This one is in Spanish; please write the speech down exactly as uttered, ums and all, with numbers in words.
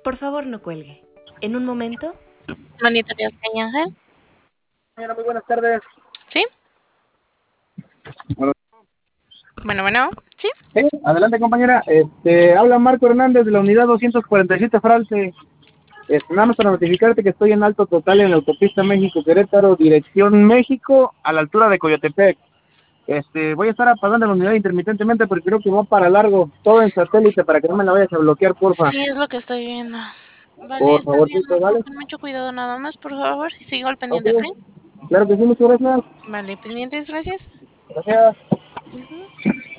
Por favor, no cuelgue. En un momento... Monitoreos Caña Ángel. Señora, muy buenas tardes. ¿Sí? Bueno, Bueno, bueno, ¿sí? sí, adelante, compañera. Este, habla Marco Hernández de la unidad doscientos cuarenta y siete Fralce. Este, nada más para notificarte que estoy en alto total en la autopista México-Querétaro, dirección México, a la altura de Coyotepec. Este, voy a estar apagando la unidad intermitentemente porque creo que va para largo, todo en satélite, para que no me la vayas a bloquear, porfa. Sí, es lo que estoy viendo. Vale, Por está bien, favorcito, Marco, ¿vale? con mucho cuidado nada más, por favor. Y sigo al Ok. pendiente, ¿ok? Claro que sí, muchas gracias. Vale, pendientes, gracias. Gracias. Ujú.